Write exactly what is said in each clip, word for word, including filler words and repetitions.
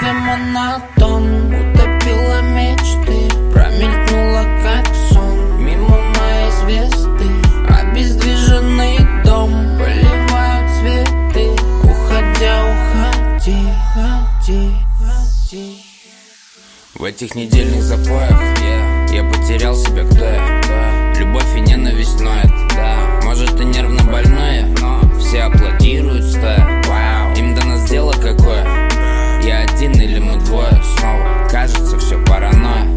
голове монотон, утопила мечты, промелькнула как сон мимо моей звезды. Обездвиженный дом, поливают цветы, уходя, уходи, уходи, уходи. В этих недельных запоях yeah. я потерял себя, кто я, да. Любовь и ненависть ноет, да. Может, ты нервно больная, но все аплодируют стоя. Wow. Им до нас дело какое? Я один или мы двое снова? Кажется, все паранойя.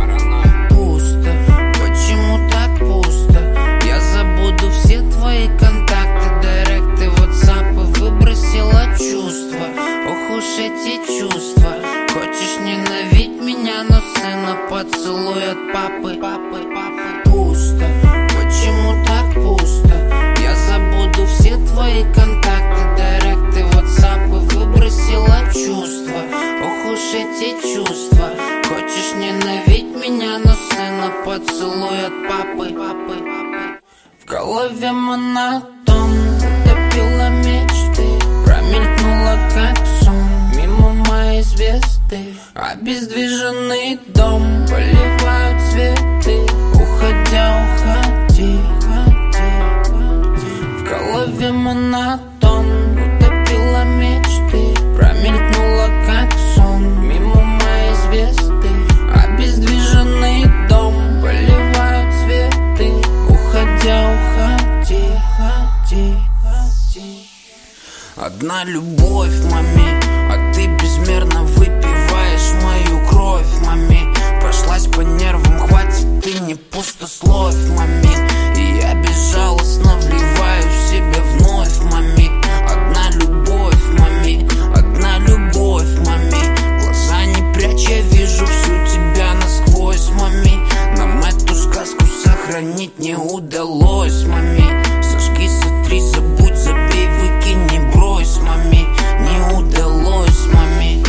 Пусто, почему так пусто? Я забуду все твои контакты, директы, ватсапы, выбросила чувства. Ох уж эти чувства. Хочешь ненавидеть меня, но сына поцелуй от папы, папы, папы. Пусто, почему так пусто? Я забуду все твои контакты, директы, ватсапы, выбросила чувства. Ох уж эти чувства. Хочешь ненавидеть меня, но сына поцелуй от папы, папы, папы. В голове монотон, утопила мечты, промелькнула как сон мимо моей звезды. Обездвиженный дом, поливают цветы, уходя, уходи, уходи, уходи. В голове монотон, утопила мечты, промелькнула как сон мимо моей звезды. Обездвиженный дом, поливают цветы, уходя, уходи, уходи, уходи. Одна любовь, мами, а ты безмерно выпиваешь мою кровь, мами. Прошлась по нервам, хватит, ты не пустословь, мами. И я безжалостно вливаю в себя вновь, мами. Одна любовь, мами, одна любовь, мами. Глаза не прячь, я вижу всю тебя насквозь, мами. Нам эту сказку сохранить не удалось, мами. Сожги, сотри, забудь, забей, выкинь, не брось, мами. Не удалось, мами.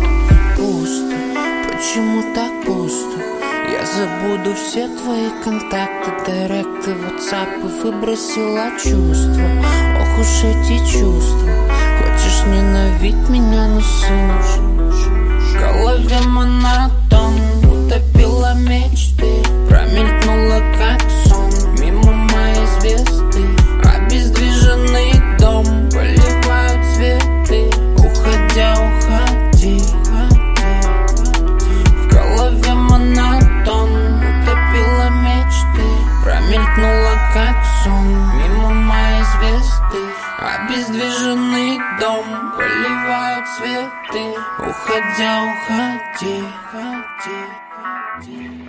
Пусто, почему так пусто? Я забуду все твои контакты, директы, ватсапы, выбросила чувства. Ох уж эти чувства. Хочешь ненавидеть меня, но сына. В голове монотон, утопила мечты, промелькнула как сон мимо моей звезды. Обездвиженный дом, поливают цветы, уходя, уходи, уходи. В голове монотон, утопила мечты, промелькнула как сон мимо моей звезды. Обездвиженный дом, поливают цветы, уходя, уходи, уходи, уходи.